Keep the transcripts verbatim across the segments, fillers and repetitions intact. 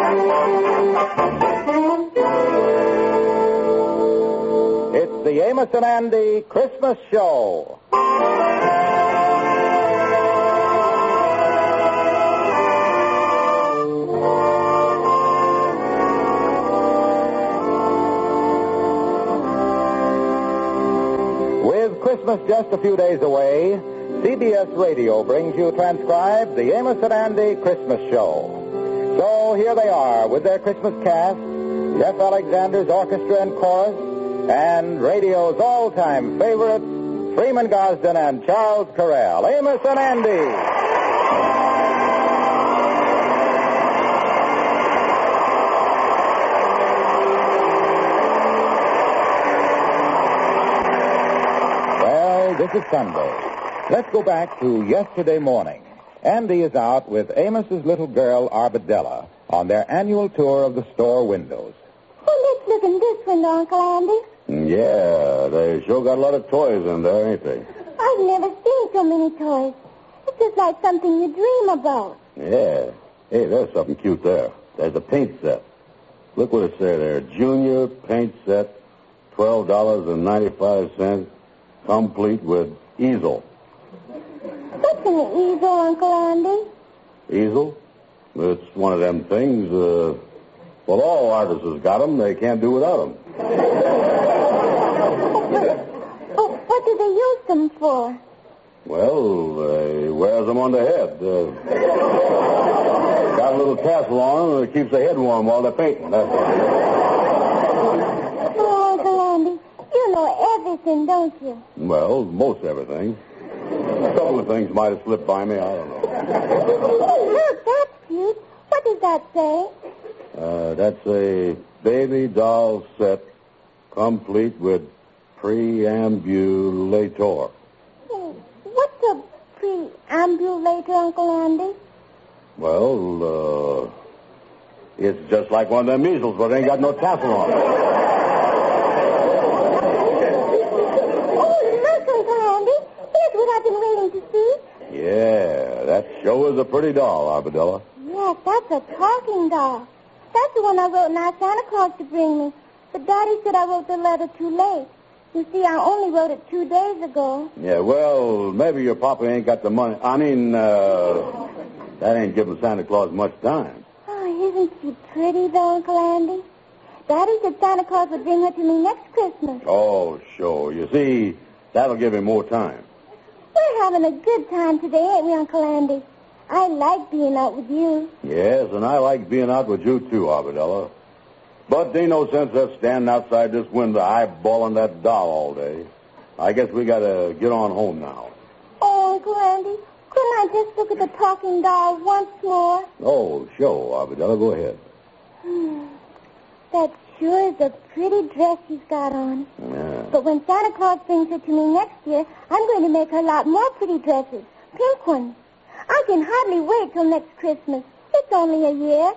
It's the Amos and Andy Christmas Show. With Christmas just a few days away, C B S Radio brings you transcribed the Amos and Andy Christmas Show. So here they are with their Christmas cast, Jeff Alexander's orchestra and chorus, and radio's all-time favorites, Freeman Gosden and Charles Correll. Amos and Andy. Well, this is Sunday. Let's go back to yesterday morning. Andy is out with Amos's little girl, Arbadella, on their annual tour of the store windows. Oh, let's look in this window, Uncle Andy. Yeah, they sure got a lot of toys in there, ain't they? I've never seen so many toys. It's just like something you dream about. Yeah. Hey, there's something cute there. There's a paint set. Look what it says there. Junior paint set, twelve dollars and ninety-five cents, complete with easel. What's an easel, Uncle Andy? Easel? It's one of them things, uh, well, all artists has got them. They can't do without them. Oh, what do they use them for? Well, they wears them on the head. Uh, got a little tassel on them and it keeps the head warm while they're painting. That's all. Oh, Uncle Andy, you know everything, don't you? Well, most everything. A couple of things might have slipped by me. I don't know. Oh, look, that's cute. What does that say? Uh, that's a baby doll set complete with preambulator. Hmm, what's a preambulator, Uncle Andy? Well, uh, it's just like one of them measles, but it ain't got no tassel on it. Oh, look, Uncle Andy. Here's what I've been waiting to see. Yeah, that sure is a pretty doll, Arbadella. Yes, that's a talking doll. That's the one I wrote and asked Santa Claus to bring me. But Daddy said I wrote the letter too late. You see, I only wrote it two days ago. Yeah, well, maybe your papa ain't got the money. I mean, uh, that ain't giving Santa Claus much time. Oh, isn't she pretty, though, Uncle Andy? Daddy said Santa Claus would bring her to me next Christmas. Oh, sure. You see, that'll give him more time. We're having a good time today, ain't we, Uncle Andy? I like being out with you. Yes, and I like being out with you, too, Arbadella. But there ain't no sense of standing outside this window eyeballing that doll all day. I guess we gotta get on home now. Oh, Uncle Andy, couldn't I just look at the talking doll once more? Oh, sure, Arbadella. Go ahead. Hmm. That sure is a pretty dress she's got on. Yeah. But when Santa Claus brings her to me next year, I'm going to make her a lot more pretty dresses. Pink ones. I can hardly wait till next Christmas. It's only a year.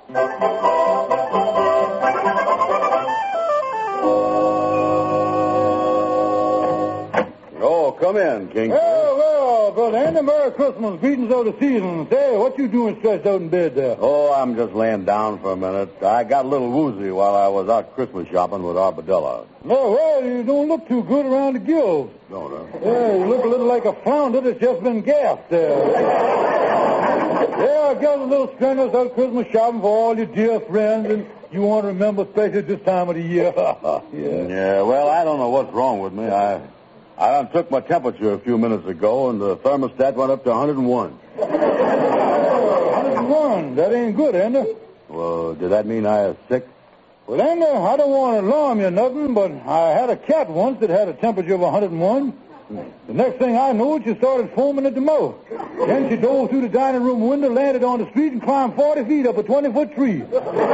Oh, come in, King. Well, well, Brother Andy, Merry Christmas. Greetings of the season. Say, what you doing stretched out in bed there? Oh, I'm just laying down for a minute. I got a little woozy while I was out Christmas shopping with Arbadella. No, well, you don't look too good around the gills. Don't I? Yeah, you look a little like a flounder that's just been gassed there. Yeah, I got a little strenuous out Christmas shopping for all your dear friends, and you want to remember especially this time of the year. yeah. Yeah, well, I don't know what's wrong with me. I I done took my temperature a few minutes ago, and the thermostat went up to one oh one. one oh one? That ain't good, Andy. Well, did that mean I was sick? Well, Andy, I don't want to alarm you or nothing, but I had a cat once that had a temperature of one oh one. The next thing I knew, she started foaming at the mouth. Then she dove through the dining room window, landed on the street, and climbed forty feet up a twenty-foot tree.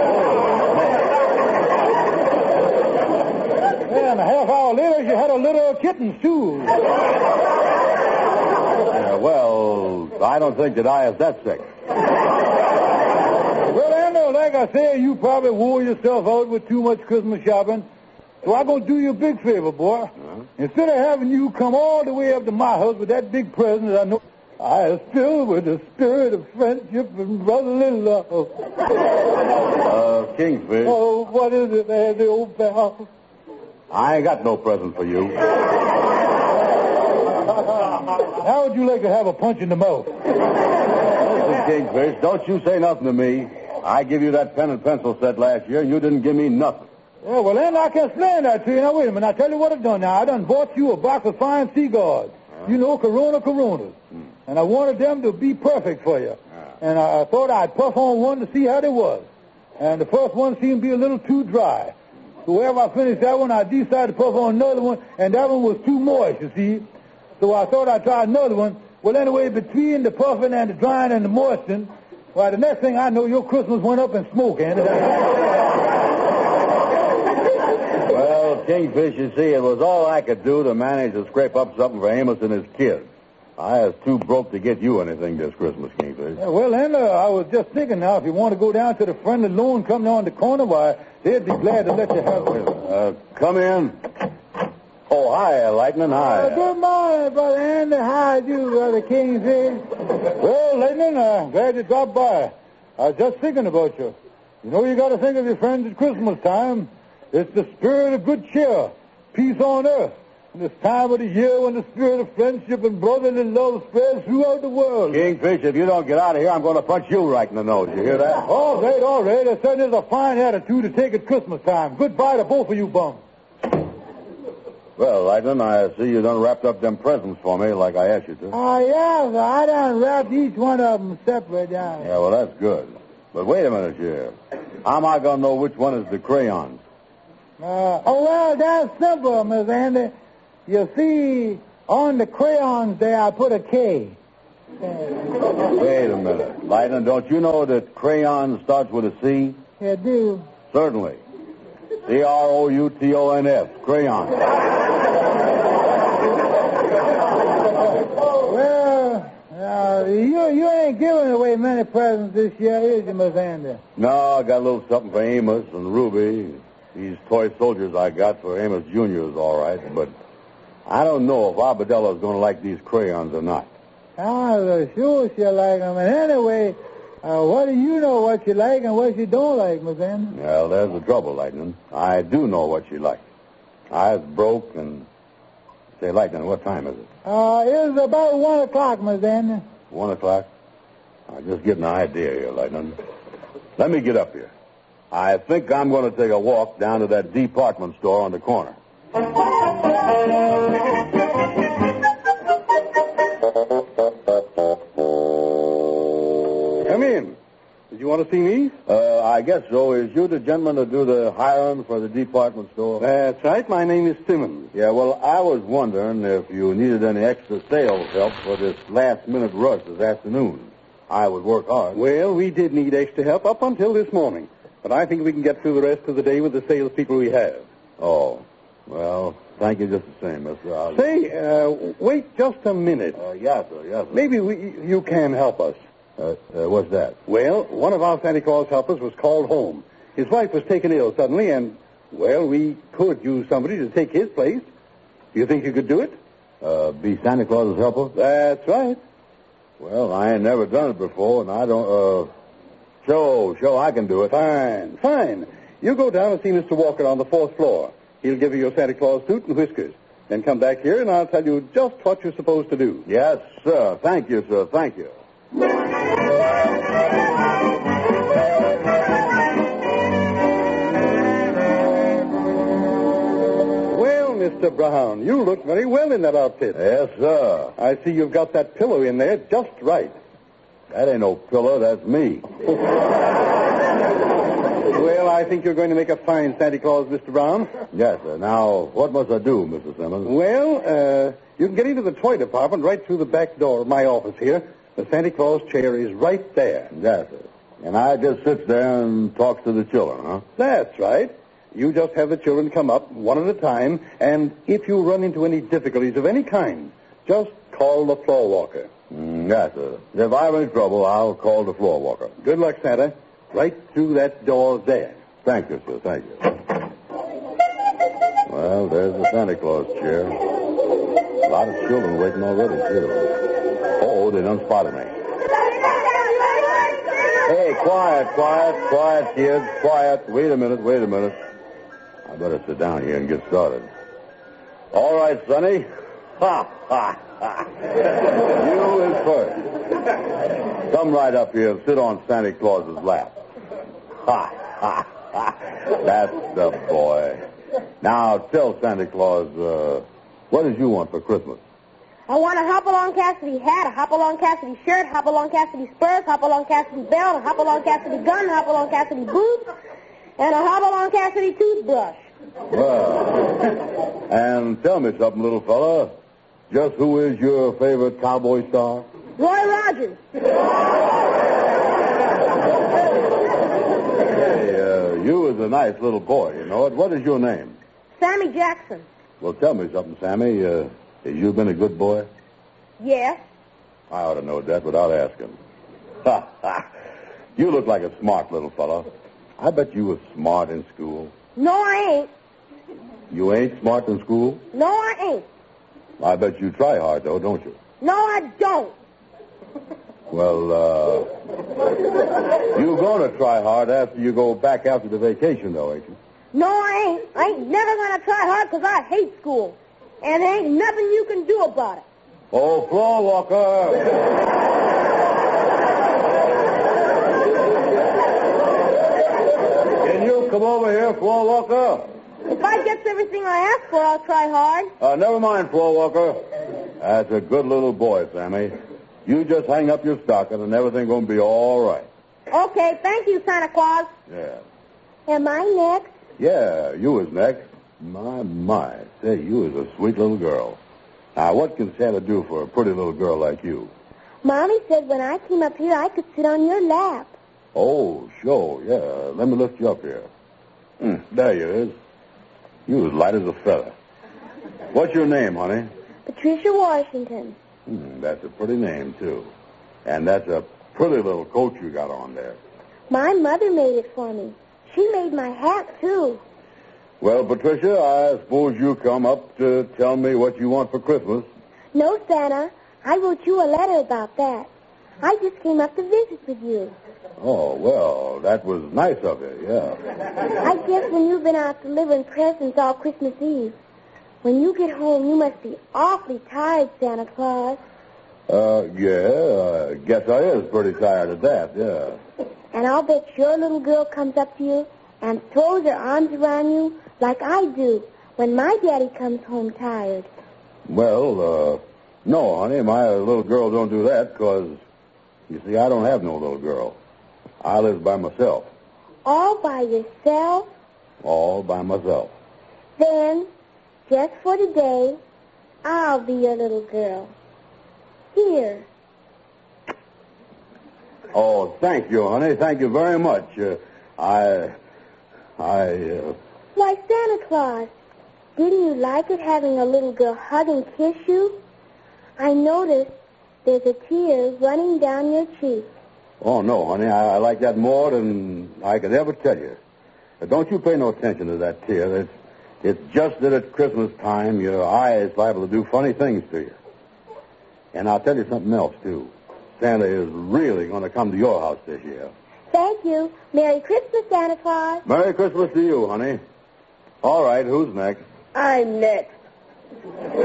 And a half hour later, she had a litter of kittens, too. Yeah, well, I don't think that I is that sick. Well, Andy, like I say, you probably wore yourself out with too much Christmas shopping. So I'm going to do you a big favor, boy. Uh-huh. Instead of having you come all the way up to my house with that big present that I know I is filled with the spirit of friendship and brotherly love. Uh, Kingfish. Oh, what is it, Andy, old pal? I ain't got no present for you. How would you like to have a punch in the mouth? Listen, Kingfish, don't you say nothing to me. I give you that pen and pencil set last year, and you didn't give me nothing. Yeah, well, then I can explain that to you. Now, wait a minute. I'll tell you what I've done now. I done bought you a box of fine cigars. You know, Corona Coronas. Hmm. And I wanted them to be perfect for you. Yeah. And I, I thought I'd puff on one to see how they was. And the first one seemed to be a little too dry. So wherever I finished that one, I decided to puff on another one, and that one was too moist, you see. So I thought I'd try another one. Well, anyway, between the puffing and the drying and the moistening, why, the next thing I know, your Christmas went up in smoke, Andy. Well, Kingfish, you see, it was all I could do to manage to scrape up something for Amos and his kids. I was too broke to get you anything this Christmas, Kingfish. Yeah, well, then, uh, I was just thinking now, if you want to go down to the friendly loan company on the corner, why, they'd be glad to let you have it. Uh, come in. Oh, hi, Lightning, hi. Uh, good morning, Brother Andy. How do you, Brother Kingfish? Well, Lightning, I'm glad you dropped by. I was just thinking about you. You know, you got to think of your friends at Christmas time. It's the spirit of good cheer, peace on earth. And this time of the year when the spirit of friendship and brotherly love spreads throughout the world. Kingfish, if you don't get out of here, I'm going to punch you right in the nose. You hear that? All right, all right. There certainly is a fine attitude to take at Christmas time. Goodbye to both of you bums. Well, Lightning, I see you done wrapped up them presents for me like I asked you to. Oh, yeah, so I done wrapped each one of them separate down. Yeah, well, that's good. But wait a minute here. How am I going to know which one is the crayons? Uh, oh, well, that's simple, Miss Andy. You see, on the crayons there, I put a K. Wait a minute. Lightning, don't you know that crayon starts with a C? You do? Certainly. C R O U T O N S, crayon. Well, uh, you you ain't giving away many presents this year, is you, Miss Andy? No, I got a little something for Amos and Ruby. These toy soldiers I got for Amos Junior is all right, but I don't know if Arbedella's going to like these crayons or not. Oh, sure she'll like them. And anyway, uh, what do you know what you like and what you don't like, Miss Andy? Well, there's the trouble, Lightning. I do know what she likes. I was broke and... Say, Lightning, what time is it? Uh, it's about one o'clock, Miss Andy. One o'clock? I'm just getting an idea here, Lightning. Let me get up here. I think I'm going to take a walk down to that department store on the corner. Come in. Did you want to see me? Uh, I guess so. Is you the gentleman to do the hiring for the department store? That's right. My name is Simmons. Yeah, well, I was wondering if you needed any extra sales help for this last-minute rush this afternoon. I would work hard. Well, we did need extra help up until this morning. But I think we can get through the rest of the day with the salespeople we have. Oh, well, thank you just the same, Mister I'll... Say, uh, wait just a minute. Uh, yes, sir, yes, sir. Maybe we, you can help us. Uh, uh, what's that? Well, one of our Santa Claus helpers was called home. His wife was taken ill suddenly, and, well, we could use somebody to take his place. Do you think you could do it? Uh, be Santa Claus's helper? That's right. Well, I ain't never done it before, and I don't, uh... Show, show, I can do it. Fine, fine. You go down and see Mister Walker on the fourth floor. He'll give you your Santa Claus suit and whiskers. Then come back here, and I'll tell you just what you're supposed to do. Yes, sir. Thank you, sir. Thank you. Well, Mister Brown, you look very well in that outfit. Yes, sir. I see you've got that pillow in there just right. That ain't no pillow, that's me. Well, I think you're going to make a fine Santa Claus, Mister Brown. Yes, sir. Now, what must I do, Mister Simmons? Well, uh, you can get into the toy department right through the back door of my office here. The Santa Claus chair is right there. Yes, sir. And I just sits there and talks to the children, huh? That's right. You just have the children come up one at a time, and if you run into any difficulties of any kind, just call the floor walker. Mm, yes, sir. If I have any trouble, I'll call the floor walker. Good luck, Santa. Right through that door there. Thank you, sir. Thank you. Well, there's the Santa Claus chair. A lot of children waiting already, too. Oh, they done spotted me. Hey, quiet, quiet, quiet, kids, quiet. Wait a minute, wait a minute. I better sit down here and get started. All right, Sonny. Ha, ha, ha. You is first. Come right up here and sit on Santa Claus's lap. Ha, ha, ha. That's the boy. Now, tell Santa Claus, uh, what did you want for Christmas? I want a Hopalong Cassidy hat, a Hopalong Cassidy shirt, Hopalong Cassidy spurs, Hopalong Cassidy belt, a Hopalong Cassidy gun, Hopalong Cassidy boots, and a Hopalong Cassidy toothbrush. Well, and tell me something, little fella. Just who is your favorite cowboy star? Roy Rogers. Hey, uh, you is a nice little boy, you know it. What is your name? Sammy Jackson. Well, tell me something, Sammy. Uh, have you been a good boy? Yes. I ought to know that without asking. Ha, ha. You look like a smart little fella. I bet you was smart in school. No, I ain't. You ain't smart in school? No, I ain't. I bet you try hard, though, don't you? No, I don't. Well, uh, you're going to try hard after you go back after the vacation, though, ain't you? No, I ain't. I ain't never going to try hard because I hate school. And there ain't nothing you can do about it. Oh, floor walker. Can you come over here, floor walker? If I get everything I ask for, I'll try hard. Uh, never mind, floor walker. That's a good little boy, Sammy. You just hang up your stocking and everything's going to be all right. Okay, thank you, Santa Claus. Yeah. Am I next? Yeah, you is next. My, my. Say, you is a sweet little girl. Now, what can Santa do for a pretty little girl like you? Mommy said when I came up here, I could sit on your lap. Oh, sure, yeah. Let me lift you up here. Mm, there you is. You as light as a feather. What's your name, honey? Patricia Washington. Hmm, that's a pretty name, too. And that's a pretty little coat you got on there. My mother made it for me. She made my hat, too. Well, Patricia, I suppose you come up to tell me what you want for Christmas. No, Santa. I wrote you a letter about that. I just came up to visit with you. Oh, well, that was nice of you, yeah. I guess when you've been out delivering presents all Christmas Eve, when you get home, you must be awfully tired, Santa Claus. Uh, yeah, I guess I is pretty tired of that, yeah. And I'll bet your little girl comes up to you and throws her arms around you like I do when my daddy comes home tired. Well, uh, no, honey, my little girl don't do that because, you see, I don't have no little girl. I live by myself. All by yourself? All by myself. Then, just for today, I'll be your little girl. Here. Oh, thank you, honey. Thank you very much. Uh, I... I... Uh... Why, Santa Claus, didn't you like it having a little girl hug and kiss you? I noticed there's a tear running down your cheek. Oh, no, honey. I, I like that more than I could ever tell you. But don't you pay no attention to that tear. It's, it's just that at Christmas time, your eye is liable to do funny things to you. And I'll tell you something else, too. Santa is really going to come to your house this year. Thank you. Merry Christmas, Santa Claus. Merry Christmas to you, honey. All right, who's next? I'm next. Uh,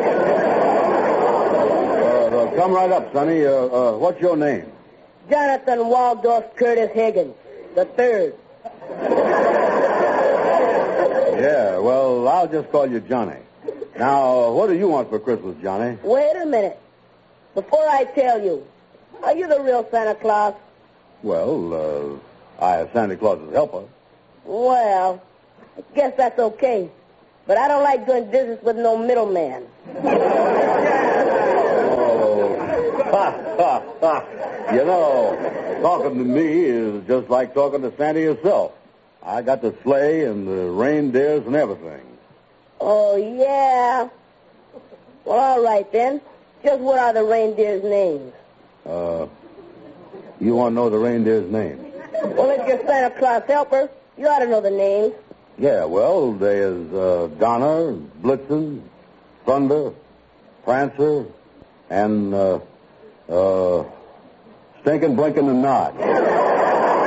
uh, come right up, Sonny. Uh, uh, what's your name? Jonathan Waldorf Curtis Higgins, the third. Yeah, well, I'll just call you Johnny. Now, what do you want for Christmas, Johnny? Wait a minute. Before I tell you, are you the real Santa Claus? Well, uh, I have Santa Claus's helper. Well, I guess that's okay. But I don't like doing business with no middleman. Oh, ha, ha, ha. You know, talking to me is just like talking to Santa yourself. I got the sleigh and the reindeers and everything. Oh, yeah. Well, all right, then. Just what are the reindeers' names? Uh, you want to know the reindeers' names? Well, if you're Santa Claus helper, you ought to know the names. Yeah, well, there's uh, Donner, Blitzen, Thunder, Prancer, and uh, uh, Stinkin', Blinkin', and Nod.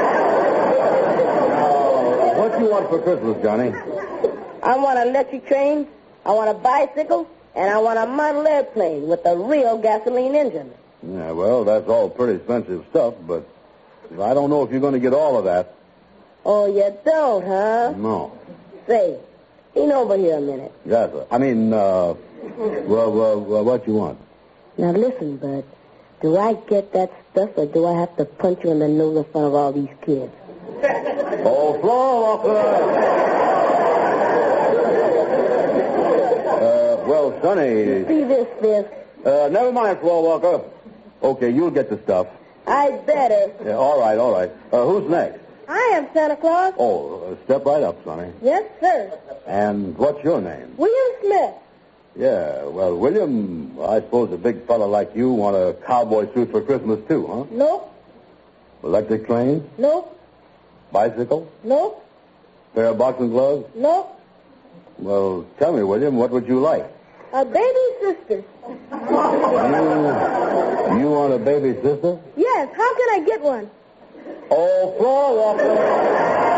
you want for Christmas, Johnny? I want an electric train, I want a bicycle, and I want a model airplane with a real gasoline engine. Yeah, well, that's all pretty expensive stuff, but I don't know if you're going to get all of that. Oh, you don't, huh? No. Say, lean over here a minute. Yes, sir. I mean, uh, well, well, well, what you want? Now listen, Bud. Do I get that stuff, or do I have to punch you in the nose in front of all these kids? Oh, floor walker! uh, well, Sonny... See this, this. Uh, never mind, floor walker. Okay, you'll get the stuff. I better. Yeah, all right, all right. Uh, who's next? I am Santa Claus. Oh, uh, step right up, Sonny. Yes, sir. And what's your name? William Smith. Yeah, well, William, I suppose a big fella like you want a cowboy suit for Christmas, too, huh? Nope. Electric train? Nope. Bicycle? Nope. Pair of boxing gloves? Nope. Well, tell me, William, what would you like? A baby sister. You, you want a baby sister? Yes, how can I get one? Oh, floor walker.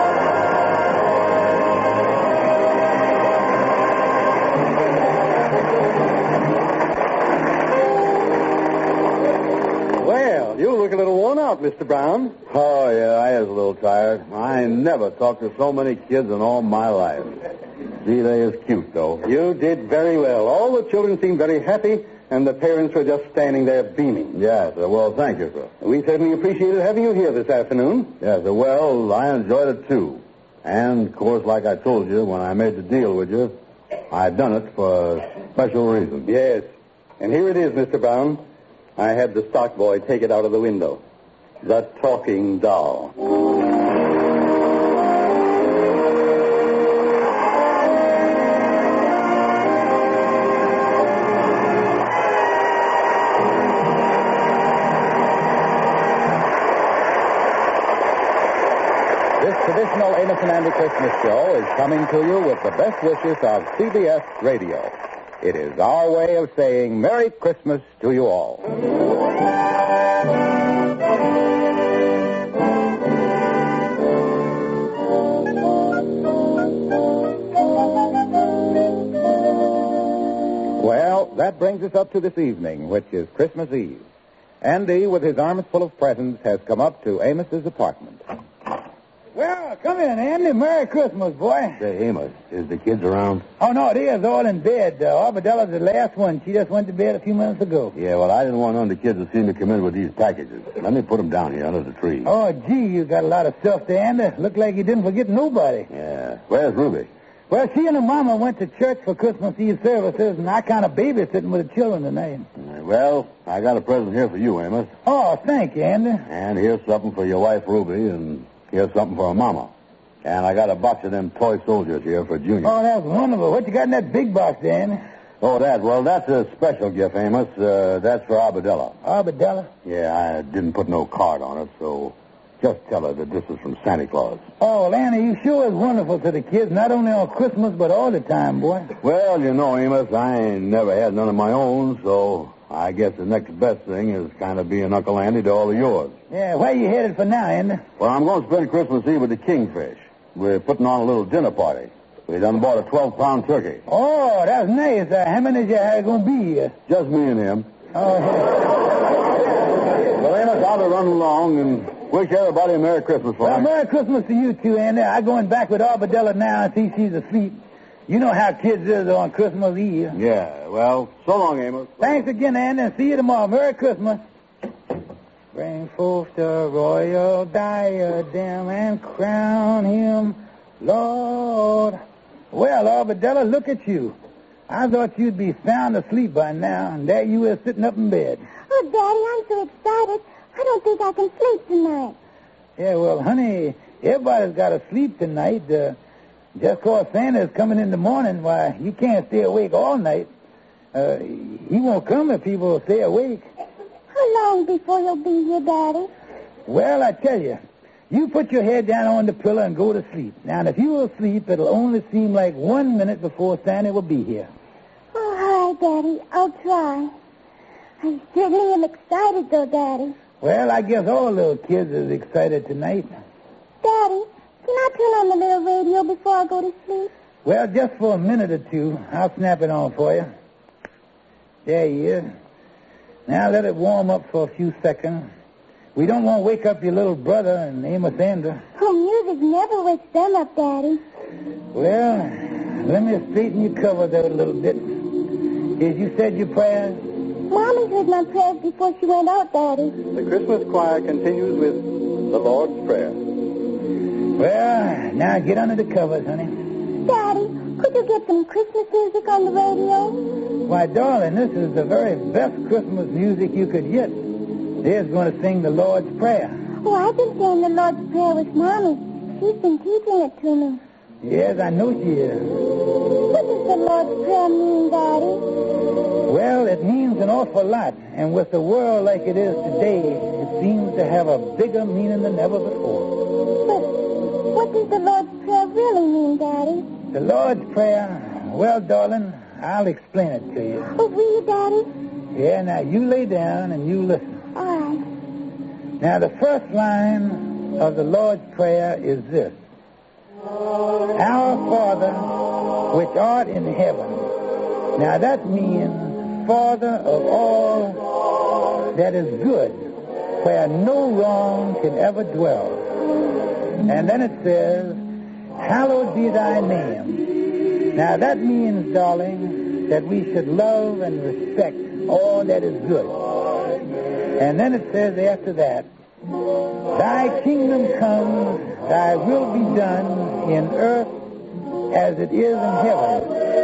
Well, you look a little worn out, Mister Brown. Oh, yeah, I was a little tired. I never talked to so many kids in all my life. Gee, they is cute, though. You did very well. All the children seemed very happy, and the parents were just standing there beaming. Yes, sir. Well, thank you, sir. We certainly appreciated having you here this afternoon. Yes, sir. Well, I enjoyed it, too. And, of course, like I told you when I made the deal with you, I done it for a special reason. Yes. And here it is, Mister Brown. I had the stock boy take it out of the window. The talking doll. This traditional Amos and Andy Christmas show is coming to you with the best wishes of C B S Radio. It is our way of saying Merry Christmas to you all. Well, that brings us up to this evening, which is Christmas Eve. Andy, with his arms full of presents, has come up to Amos's apartment. Well, come in, Andy. Merry Christmas, boy. Say, Amos, is the kids around? Oh, no, they is all in bed. Uh, Arbedella's the last one. She just went to bed a few minutes ago. Yeah, well, I didn't want none of the kids to see me come in with these packages. Let me put them down here under the tree. Oh, gee, you got a lot of stuff there, Andy. Look like you didn't forget nobody. Yeah. Where's Ruby? Well, she and her mama went to church for Christmas Eve services, and I kind of babysitting with the children tonight. Well, I got a present here for you, Amos. Oh, thank you, Andy. And here's something for your wife, Ruby, and here's something for her mama. And I got a box of them toy soldiers here for Junior. Oh, that's wonderful. What you got in that big box there, Andy? Oh, that? Well, that's a special gift, Amos. Uh, that's for Arbadella. Arbadella? Yeah, I didn't put no card on it, so just tell her that this is from Santa Claus. Oh, well, Andy, you sure is wonderful to the kids, not only on Christmas, but all the time, boy. Well, you know, Amos, I ain't never had none of my own, so I guess the next best thing is kind of being Uncle Andy to all of yours. Yeah, where you headed for now, Andy? Well, I'm going to spend Christmas Eve with the Kingfish. We're putting on a little dinner party. We done bought a twelve-pound turkey. Oh, that's nice. Uh, how many is you going to be? Uh... Just me and him. Oh, yeah. Well, Amos, I'll be running along and wish everybody a Merry Christmas for Well, me. Merry Christmas to you, too, Andy. I'm going back with Arbadella now and see she's asleep. You know how kids is on Christmas Eve. Yeah, well, so long, Amos. Thanks again, Andy, and see you tomorrow. Merry Christmas. Bring forth the royal diadem and crown him, Lord. Well, Arbadella, look at you. I thought you'd be sound asleep by now, and there you is sitting up in bed. Oh, Daddy, I'm so excited. I don't think I can sleep tonight. Yeah, well, honey, everybody's got to sleep tonight. Uh, just because Santa's coming in the morning, why, you can't stay awake all night. Uh, he won't come if people stay awake. How long before you'll be here, Daddy? Well, I tell you, you put your head down on the pillow and go to sleep. Now, if you will sleep, it'll only seem like one minute before Santa will be here. Oh, all right, Daddy. I'll try. I certainly am excited, though, Daddy. Well, I guess all little kids is excited tonight. Daddy, Can I turn on the little radio before I go to sleep? Well, just for a minute or two. I'll snap it on for you. There he is. Now let it warm up for a few seconds. We don't want to wake up your little brother and Amos Ender. Oh, music never wakes them up, Daddy. Well, let me straighten your cover there a little bit. Did you said your prayers? Mommy heard my prayers before she went out, Daddy. The Christmas choir continues with the Lord's Prayer. Well, now get under the covers, honey. Daddy, could you get some Christmas music on the radio? Why, darling, this is the very best Christmas music you could get. There's going to sing the Lord's Prayer. Oh, I've been saying the Lord's Prayer with Mommy. She's been teaching it to me. Yes, I know she is. What does the Lord's Prayer mean, Daddy? Well, it means an awful lot. And with the world like it is today, it seems to have a bigger meaning than ever before. But what does the Lord's Prayer really mean, Daddy? The Lord's Prayer, well, darling, I'll explain it to you. Oh, will you, Daddy? Yeah, now you lay down and you listen. All right. Now, the first line of the Lord's Prayer is this. Our Father, which art in heaven. Now, that means Father of all that is good, where no wrong can ever dwell. And then it says, hallowed be thy name. Now, that means, darling, that we should love and respect all that is good. And then it says after that, thy kingdom come, thy will be done in earth as it is in heaven.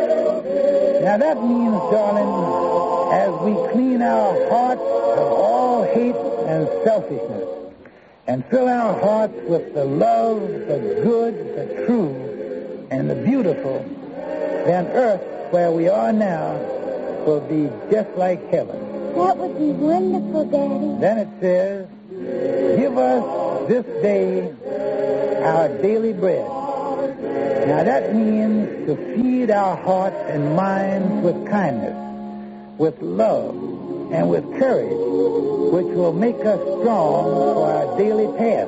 Now that means, darling, as we clean our hearts of all hate and selfishness and fill our hearts with the love, the good, the true, and the beautiful, then earth, where we are now, will be just like heaven. That would be wonderful, Daddy. Then it says, give us this day our daily bread. Now that means to feed our hearts and minds with kindness, with love, and with courage, which will make us strong for our daily task.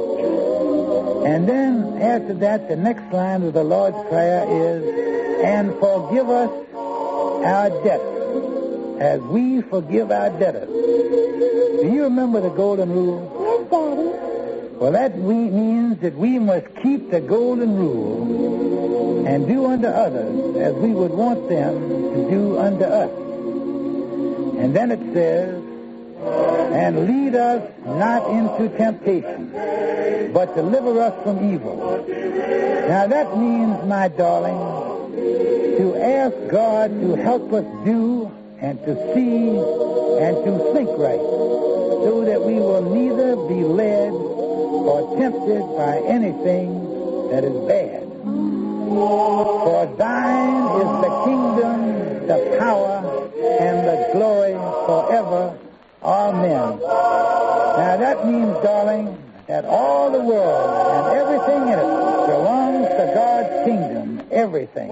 And then after that, the next line of the Lord's Prayer is, and forgive us our debts, as we forgive our debtors. Do you remember the golden rule? Yes, Daddy. Well, that we means that we must keep the golden rule and do unto others as we would want them to do unto us. And then it says, and lead us not into temptation, but deliver us from evil. Now that means, my darling, to ask God to help us do and to see and to think right, so that we will neither be led or tempted by anything that is bad. For thine is the kingdom, the power, and the glory forever. Amen. Now that means, darling, that all the world and everything in it belongs to God's kingdom. Everything.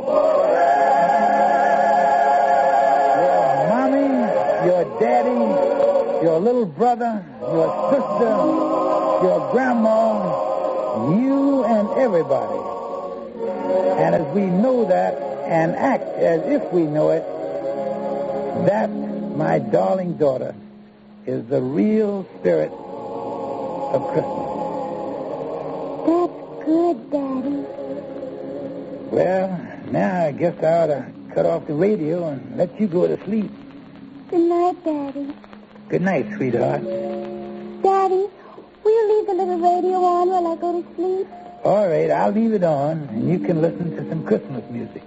Your daddy, your little brother, your sister, your grandma, you and everybody. And as we know that and act as if we know it, that, my darling daughter, is the real spirit of Christmas. That's good, Daddy. Well, now I guess I ought to cut off the radio and let you go to sleep. Good night, Daddy. Good night, sweetheart. Daddy, will you leave the little radio on while I go to sleep? All right, I'll leave it on, and you can listen to some Christmas music.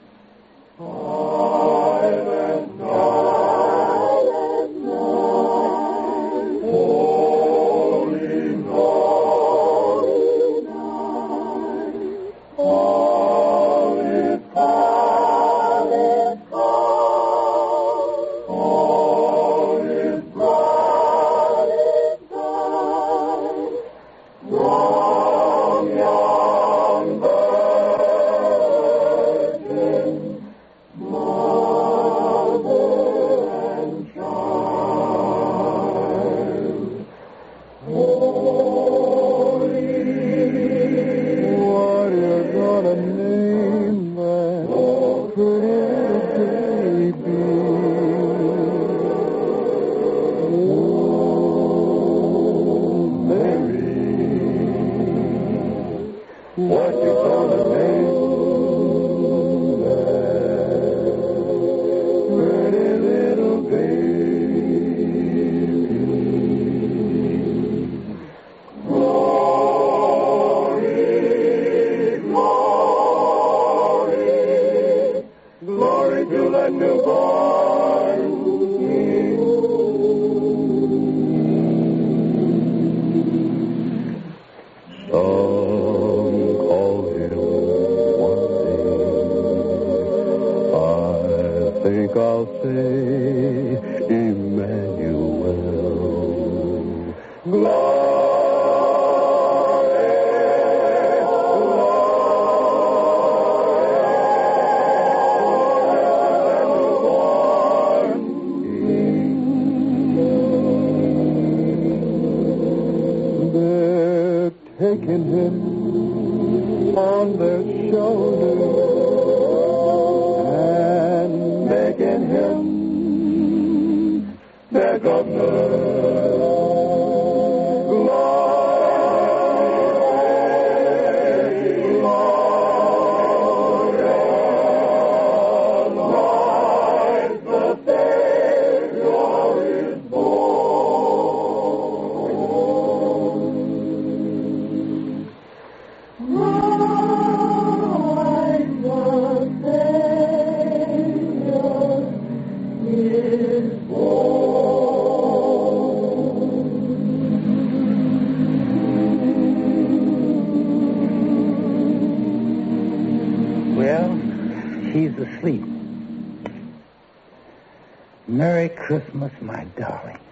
Silent night, holy, holy night, holy, holy, holy, holy, long young virgin, mother and child, holy, what you gonna make pretty little baby? Glory, glory, glory to the newborn King. Some call him one day. I think I'll say Emmanuel. Glory, taking him on their shoulders and making him their governor. Well, she's asleep. Merry Christmas, my darling.